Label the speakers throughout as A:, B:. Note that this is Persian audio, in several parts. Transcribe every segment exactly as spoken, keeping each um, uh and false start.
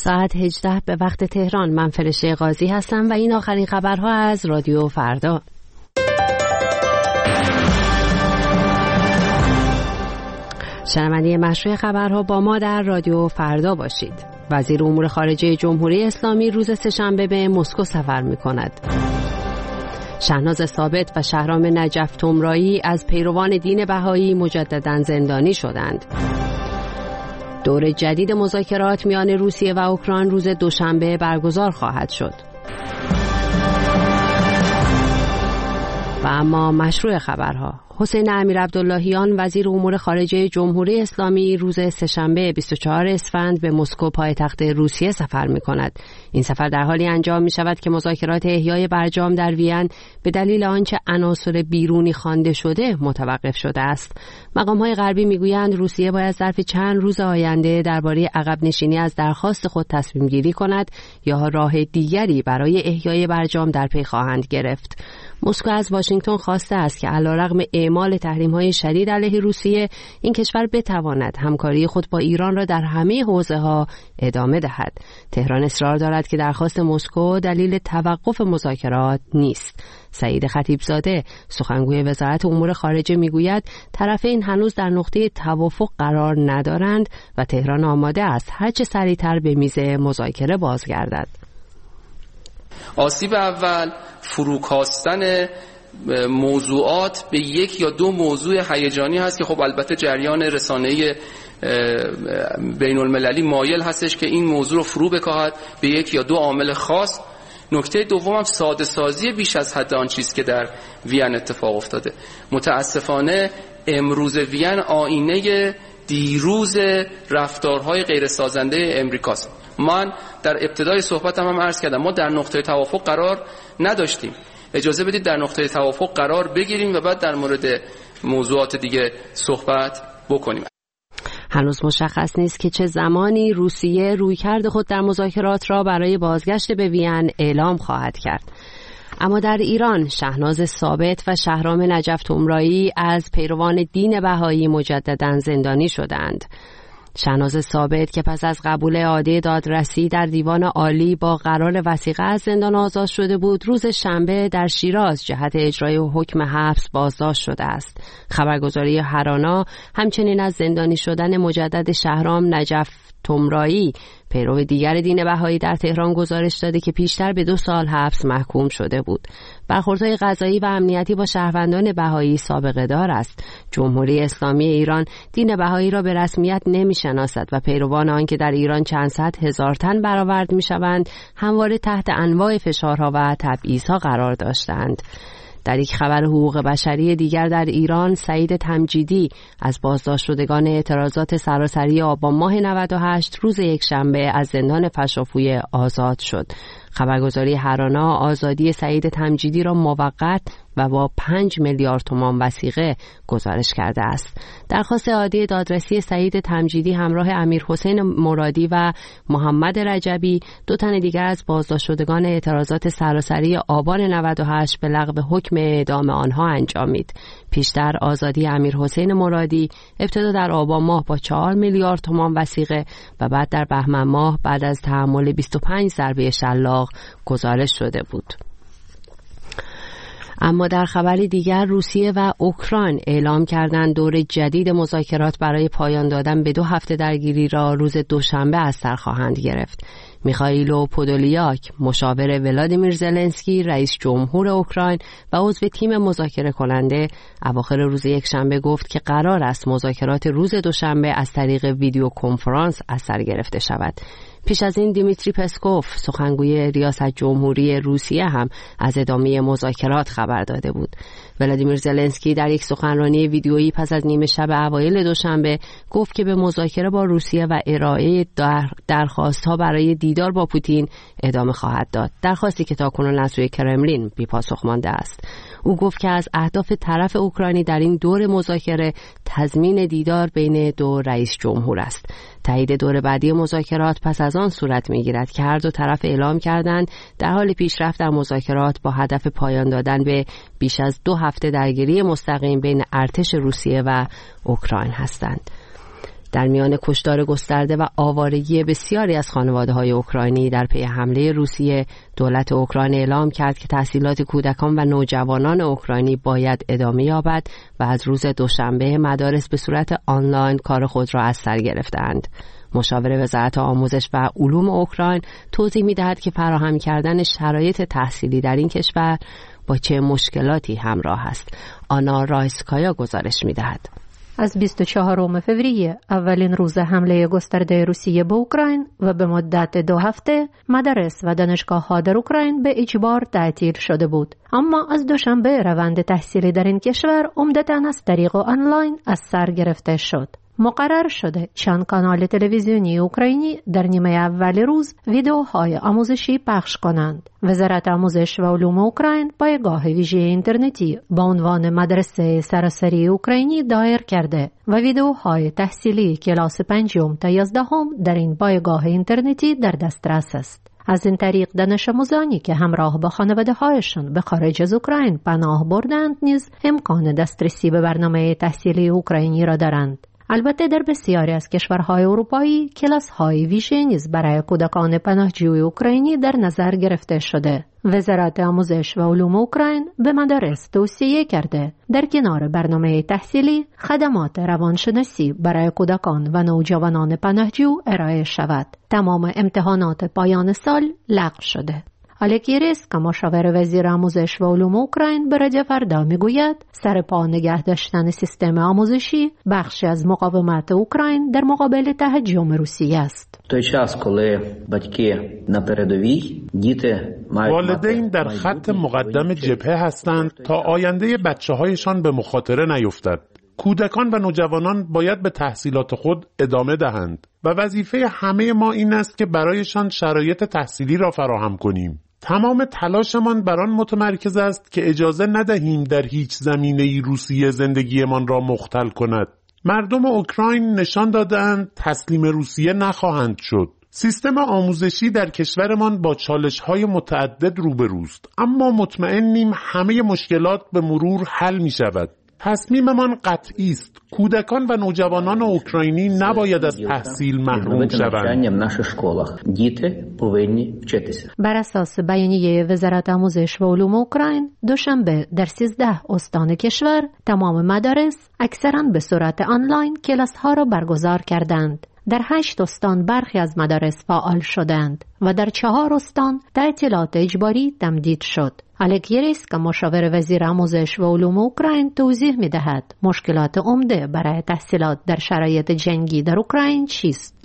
A: ساعت هجده به وقت تهران. من فرشته قاضی هستم و این آخرین خبرها از رادیو فردا. شنونده مشروع خبرها با ما در رادیو فردا باشید. وزیر امور خارجه جمهوری اسلامی روز سه‌شنبه به مسکو سفر می‌کند. شهناز ثابت و شهرام نجف تمرایی از پیروان دین بهایی مجدداً زندانی شدند. دور جدید مذاکرات میان روسیه و اوکراین روز دوشنبه برگزار خواهد شد. و اما مشروع خبرها. حسین امیرعبداللهیان وزیر امور خارجه جمهوری اسلامی روز سه‌شنبه بیست و چهارم اسفند به مسکو پایتخت روسیه سفر می‌کند. این سفر در حالی انجام می‌شود که مذاکرات احیای برجام در وین به دلیل آنچه عناصر بیرونی خوانده شده متوقف شده است. مقام‌های غربی می‌گویند روسیه باید ظرف چند روز آینده درباره عقب نشینی از درخواست خود تصمیم گیری کند یا راه دیگری برای احیای برجام در پی خواهند گرفت. مسکو از واشنگتن خواسته است که علیرغم اعمال تحریم‌های شدید علیه روسیه این کشور بتواند همکاری خود با ایران را در همه حوزه‌ها ادامه دهد. تهران اصرار دارد که درخواست مسکو دلیل توقف مذاکرات نیست. سعید خطیبزاده سخنگوی وزارت امور خارجه میگوید طرفین هنوز در نقطه توافق قرار ندارند و تهران آماده است هرچه سریعتر به میز مذاکره بازگردد.
B: آسیب اول فروکاستن موضوعات به یک یا دو موضوع هیجانی هست که خب البته جریان رسانه‌ای بین المللی مایل هستش که این موضوع رو فرو بکاهد به یک یا دو عامل خاص. نکته دوم هم ساده سازی بیش از حد آن چیز که در وین اتفاق افتاده. متاسفانه امروز وین آینه دیروز رفتارهای غیر سازنده امریکاست. من در ابتدای صحبتم هم عرض کردم ما در نقطه توافق قرار نداشتیم. اجازه بدید در نقطه توافق قرار بگیریم و بعد در مورد موضوعات دیگه صحبت بکنیم.
A: هنوز مشخص نیست که چه زمانی روسیه رویکرد خود در مذاکرات را برای بازگشت به وین اعلام خواهد کرد. اما در ایران شهناز ثابت و شهرام نجف تمرایی از پیروان دین بهایی مجدداً زندانی شدند. شهناز ثابت که پس از قبول اعاده دادرسی در دیوان عالی با قرار وثیقه از زندان آزاد شده بود، روز شنبه در شیراز جهت اجرای حکم حبس بازداشت شده است. خبرگزاری هرانا همچنین از زندانی شدن مجدد شهرام نجف تمرایی پیرو دیگر دین بهایی در تهران گزارش داده که پیشتر به دو سال حبس محکوم شده بود. برخوردهای قضایی و امنیتی با شهروندان بهایی سابقه دار است. جمهوری اسلامی ایران دین بهایی را به رسمیت نمی‌شناسد و پیروان آن که در ایران چند صد هزار تن برآورد می‌شوند همواره تحت انواع فشارها و تبعیض‌ها قرار داشتند. در یک خبر حقوق بشری دیگر در ایران سعید تمجیدی از بازداشت شدگان اعتراضات سراسری آبان ماه نود و هشت روز یکشنبه از زندان فشافوی آزاد شد. خبرگزاری هرانا آزادی سعید تمجیدی را موقت و با پنج میلیارد تومان وثیقه گزارش کرده است. درخواست اعاده دادرسی سعید تمجیدی همراه امیر حسین مرادی و محمد رجبی دو تن دیگر از بازداشت شدگان اعتراضات سراسری آبان نود و هشت به لغو حکم اعدام آنها انجامید. پیشتر آزادی امیر حسین مرادی ابتدا در آبان ماه با چهار میلیارد تومان وثیقه و بعد در بهمن ماه بعد از تحمل بیست و پنج ضربه شلاق گزارش شده بود. اما در خبری دیگر روسیه و اوکراین اعلام کردند دور جدید مذاکرات برای پایان دادن به دو هفته درگیری را روز دوشنبه از سر خواهند گرفت. میخائیل پودولیاک مشاور ولادیمیر زلنسکی رئیس جمهور اوکراین و عضو تیم مذاکره کننده اواخر روز یکشنبه گفت که قرار است مذاکرات روز دوشنبه از طریق ویدیو کنفرانس از سر گرفته شود. پیش از این دیمیتری پسکوف سخنگوی ریاست جمهوری روسیه هم از ادامه مذاکرات خبر داده بود. ولادیمیر زلنسکی در یک سخنرانی ویدیویی پس از نیمه شب اوایل دوشنبه گفت که به مذاکره با روسیه و ارائه در درخواست‌ها برای دیدار با پوتین ادامه خواهد داد. درخواستی که تاکنون از سوی کرملین بی پاسخ مانده است. او گفت که از اهداف طرف اوکراینی در این دور مذاکره تضمین دیدار بین دو رئیس جمهور است. تایید دور بعدی مذاکرات پس از آن صورت می‌گیرد که هر دو طرف اعلام کردند در حال پیشرفت در مذاکرات با هدف پایان دادن به بیش از دو هفته درگیری مستقیم بین ارتش روسیه و اوکراین هستند. در میان کشتار گسترده و آوارگی بسیاری از خانواده‌های اوکراینی در پی حمله روسیه، دولت اوکراین اعلام کرد که تحصیلات کودکان و نوجوانان اوکراینی باید ادامه یابد و از روز دوشنبه مدارس به صورت آنلاین کار خود را از سر گرفتند. مشاور وزارت آموزش و علوم اوکراین توضیح می‌دهد که فراهم کردن شرایط تحصیلی در این کشور با چه مشکلاتی همراه است. آنا رایسکایا گزارش می‌دهد.
C: از بیست و چهارم فوریه، اولین روز حمله گسترده روسیه به اوکراین و به مدت دو هفته مدارس و دانشگاه‌ها در اوکراین به اجبار تعطیل شده بود. اما از دوشنبه روند تحصیلی در این کشور عمدتاً از طریق آنلاین از سر گرفته شد. مقرر شده چند کانال تلویزیونی اوکراینی در نیمه اول روز ویدیوهای آموزشی پخش کنند. وزارت آموزش و علوم اوکراین پایگاه ویژه اینترنتی با عنوان مدرسه سراسری اوکراینی دایر کرده و ویدیوهای تحصیلی کلاس پنجم تا یازدهم در این پایگاه اینترنتی در دسترس است. از این طریق دانش آموزانی که همراه با خانواده‌هایشان به خارج از اوکراین پناه بردند نیز امکان دسترسی به برنامه تحصیلی اوکراینی را دارند. البته در بسیاری از کشورهای اروپایی کلاس‌های ویژه نیز برای کودکان پناهجوی اوکراینی در نظر گرفته شده. وزارت آموزش و علوم اوکراین به مدارس توصیه کرده در کنار برنامه تحصیلی خدمات روانشناسی برای کودکان و نوجوانان پناهجو ارائه شود. تمام امتحانات پایان سال لغو شده. الکیریسک مشاور وزیر آموزش و علوم اوکراین به رادیو فردا میگوید سرپا نگه داشتن سیستم آموزشی بخشی از مقاومت اوکراین در مقابل تهاجم روسیه است.
D: той час, коли батьки на передовій, діти мають
E: والدین در خط مقدم جبهه هستند تا آینده بچه‌هایشان به مخاطره نیفتد. کودکان و نوجوانان باید به تحصیلات خود ادامه دهند و وظیفه همه ما این است که برایشان شرایط تحصیلی را فراهم کنیم. تمام تلاشمان بر آن متمرکز است که اجازه ندهیم در هیچ زمینه‌ای روسیه زندگیمان را مختل کند. مردم اوکراین نشان دادند تسلیم روسیه نخواهند شد. سیستم آموزشی در کشورمان با چالش‌های متعدد روبروست، اما مطمئنیم همه مشکلات به مرور حل می‌شود. تصمیممان قطعی است. کودکان و نوجوانان اوکراینی نباید از تحصیل محروم شوند.
C: بر اساس بیانیه وزارت آموزش و علوم اوکراین، دوشنبه در سیزده استان کشور تمام مدارس اکثراً به صورت آنلاین کلاس‌ها را برگزار کردند. در هشت استان برخی از مدارس فعال شدند و در چهار استان تعطیلات اجباری تمدید شد. الکیریسک مشاور وزیر آموزش و علوم اوکراین توضیح می‌دهد مشکلات عمده برای تحصیلات در شرایط جنگی در اوکراین چیست؟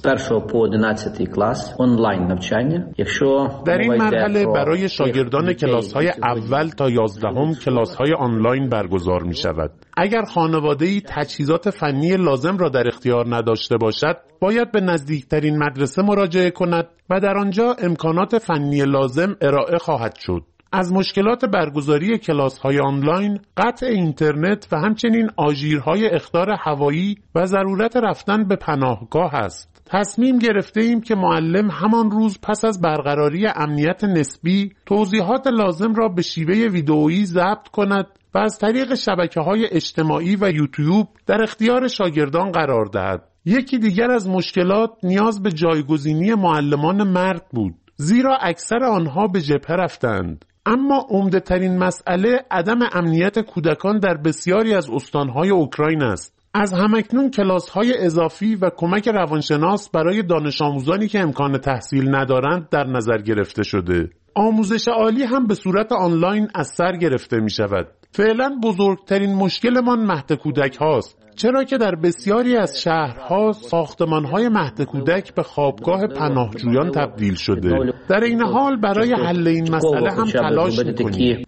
E: در این مرحله برای شاگردان کلاس‌های اول تا یازدهم کلاس‌های آنلاین برگزار می‌شود. اگر خانواده‌ای تجهیزات فنی لازم را در اختیار نداشته باشد، باید به نزدیکترین مدرسه مراجعه کند و در آنجا امکانات فنی لازم ارائه خواهد شد. از مشکلات برگزاری کلاس‌های آنلاین، قطع اینترنت و همچنین آژیرهای اخطار هوایی و ضرورت رفتن به پناهگاه است. تصمیم گرفته ایم که معلم همان روز پس از برقراری امنیت نسبی توضیحات لازم را به شیوه ویدئویی ضبط کند و از طریق شبکه‌های اجتماعی و یوتیوب در اختیار شاگردان قرار دهد. یکی دیگر از مشکلات نیاز به جایگزینی معلمان مرد بود، زیرا اکثر آنها به جبهه رفتند. اما عمده‌ترین مسئله عدم امنیت کودکان در بسیاری از استان‌های اوکراین است. از همکنون کلاس‌های اضافی و کمک روانشناس برای دانش آموزانی که امکان تحصیل ندارند در نظر گرفته شده. آموزش عالی هم به صورت آنلاین از سر گرفته می شود. فعلا بزرگترین مشکلمان مهد کودک هاست، چرا که در بسیاری از شهرها ساختمان‌های مهد کودک به خوابگاه پناهجویان تبدیل شده. در این حال برای حل این مسئله هم تلاش می‌کنیم.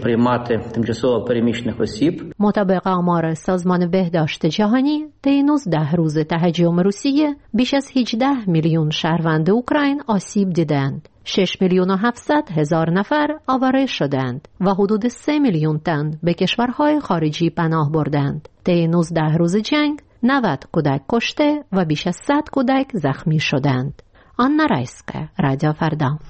C: مطابق آمار سازمان بهداشت جهانی، طی نوزده روز تهاجم روسیه بیش از هجده میلیون شهروند اوکراین آسیب دیدند. شش میلیون و هفتصد هزار نفر آواره شدند و حدود سه میلیون تن به کشورهای خارجی پناه بردند. طی نوزده روز جنگ نود کودک کشته و بیش از صد کودک زخمی شدند. آنا رایسکایا، رادیو فردا.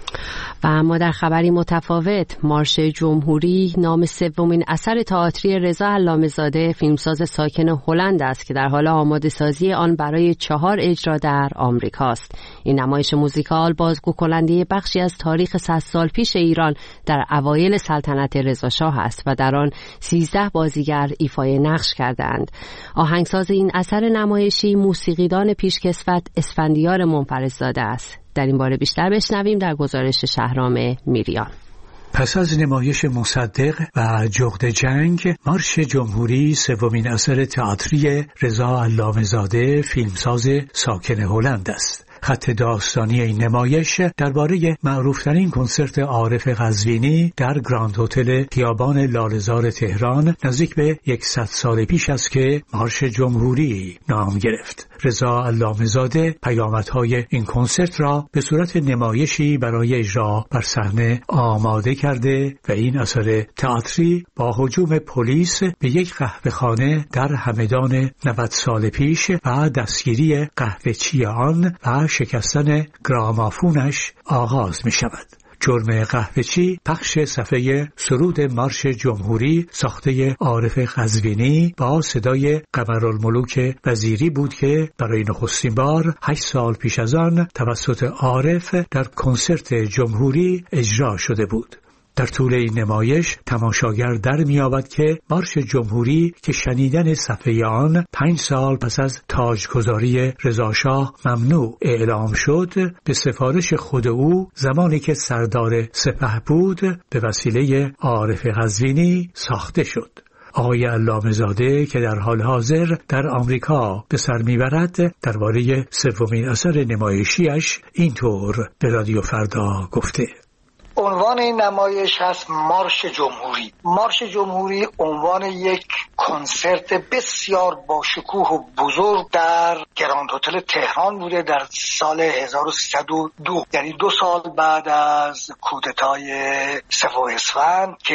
A: و اما در خبری متفاوت، مارش جمهوری نام سومین اثر تئاتری رضا علامه‌زاده فیلمساز ساکن هلند است که در حال آماده سازی آن برای چهار اجرا در آمریکاست. این نمایش موزیکال بازگو کننده بخشی از تاریخ صد سال پیش ایران در اوایل سلطنت رضا شاه است و در آن سیزده بازیگر ایفای نقش کردند. آهنگساز این اثر نمایشی موسیقیدان پیشکسوت اسفندیار منفردزاده است. در این باره بیشتر بشنویم در گزارش شهرام میریان.
F: پس از نمایش مصدق و جغد جنگ، مارش جمهوری سومین اثر تئاتری رضا علامه‌زاده فیلمساز ساکن هلند است. خط داستانی این نمایش درباره معروفترین کنسرت عارف قزوینی در گراند هتل خیابان لاله‌زار تهران نزدیک به صد سال پیش است که مارش جمهوری نام گرفت. رضا علامه‌زاده پیامدهای این کنسرت را به صورت نمایشی برای اجرا بر صحنه آماده کرده و این اثر تئاتری با هجوم پلیس به یک قهوه‌خانه در همدان نود سال پیش و دستگیری قهوه‌چی آن و شکستن گرامافونش آغاز می شود. جرم قهوه‌چی پخش صفحه سرود مارش جمهوری ساخته عارف قزوینی با صدای قمرالملوک وزیری بود که برای نخستین بار هشت سال پیش از آن توسط عارف در کنسرت جمهوری اجرا شده بود. در طول این نمایش تماشاگر در می‌یابد که مارش جمهوری که شنیدن صفحه آن پنج سال پس از تاجگذاری رضا شاه ممنوع اعلام شد، به سفارش خود او زمانی که سردار سپه بود به وسیله عارف قزوینی ساخته شد. آقای علامه‌زاده که در حال حاضر در آمریکا به سر میبرد درباره سومین اثر نمایشیش اینطور به رادیو فردا گفته:
G: عنوان این نمایش هست مارش جمهوری. مارش جمهوری عنوان یک کنسرت بسیار با شکوه و بزرگ در گراند هتل تهران بوده در سال هزار و سیصد و دو، یعنی دو سال بعد از کودتای سوم اسفند که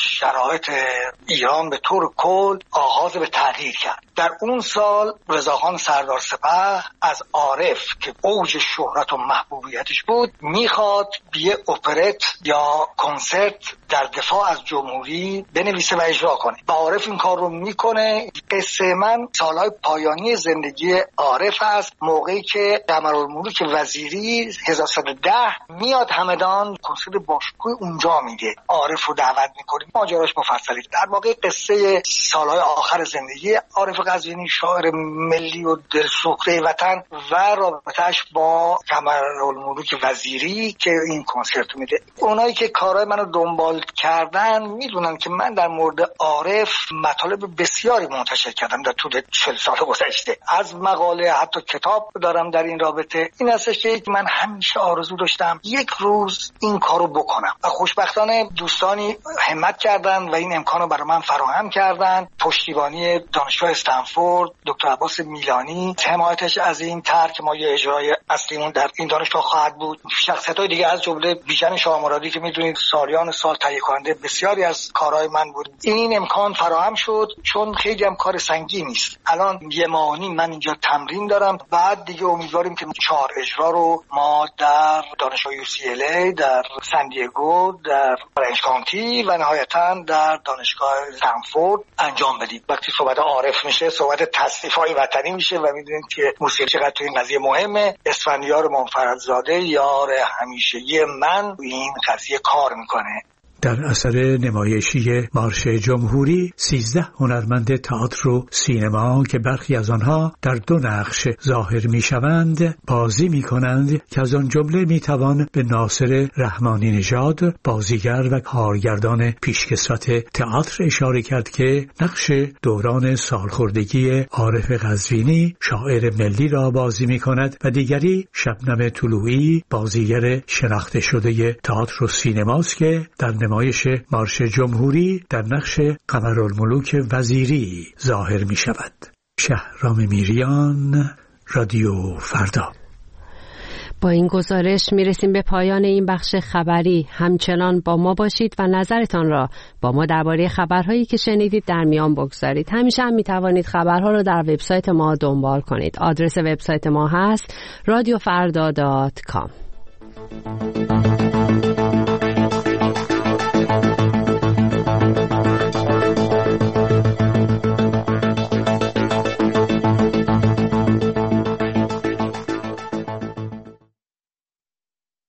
G: شرایط ایران به طور کل آغاز به تغییر کرد. در اون سال رضاخان سردار سپه از عارف که اوج شهرت و محبوبیتش بود میخواد یه اپرت یا کنسرت در دفاع از جمهوری بنویسه و اجرا کنه. با عارف این کار رو میکنه. قصه من سالهای پایانی زندگی عارف است، موقعی که قمرالملوک وزیری هزار و سیصد و ده میاد همدان کنسرت باشکوه اونجا میده. عارف رو دعوت میکنه. ماجراش مفصلی. در واقع قصه سالهای آخر زندگی عارف قزوینی، شاعر ملی و دلسوخته وطن، و رابطه‌اش با قمرالملوک وزیری که این کنسرت میده. اونایی که کارهای منو دنبال کردن میدونن که من در مورد عارف مطالب بسیاری منتشر کردم در طول چهل سال گذشته. از مقاله حتی کتاب دارم در این رابطه. این هستش که من همیشه آرزو داشتم یک روز این کارو بکنم و خوشبختانه دوستانی همت کردن و این امکانو برای من فراهم کردن. پشتیبانی دانشگاه استنفورد، دکتر عباس میلانی، حمایتش از این طرح که ما یه اجرای اصلیمون در این دانشگاه خواهد بود. شخصیت‌های دیگه از جمله بیژن شامرادی که میدونید سالیان سال تهیه کننده بسیاری از کارهای من بود. این امکان فراهم شد چون خیلی هم کار سنگینی است. الان یه ماهی من اینجا تمرین دارم. بعد دیگه امیدواریم که چهار اجرا رو ما در دانشگاه یو سی ال ای، در سن دیگو، در برنج کانتی و نهایتاً در دانشگاه استنفورد انجام بدیم. وقتی صحبت عارف میشه صحبت تصنیف‌های وطنی میشه و میدونید که موسیقی چقدر تو این قضیه مهمه. اسفندیار منفردزاده یار همیشگی من این قضیه کار میکنه.
F: در اثر نمایشی مارش جمهوری سیزده هنرمند تئاتر و سینما که برخی از آنها در دو نقش ظاهر می شوند بازی می کنند که از آن جمله می توان به ناصر رحمانی نژاد بازیگر و کارگردان پیشکسوت تئاتر اشاره کرد که نقش دوران سالخوردگی عارف قزوینی شاعر ملی را بازی می کند و دیگری شبنم طلوعی بازیگر شناخته شده تئاتر و سینماست که در نمایش مارش جمهوری در نقش قمرالملوک وزیری ظاهر می شود. شهرام میریان، رادیو فردا.
A: با این گزارش می رسیم به پایان این بخش خبری. همچنان با ما باشید و نظرتان را با ما درباره خبرهایی که شنیدید در میان بگذارید. همیشه هم می توانید خبرها را در وبسایت ما دنبال کنید. آدرس وبسایت ما هست رادیو فردا دات کام.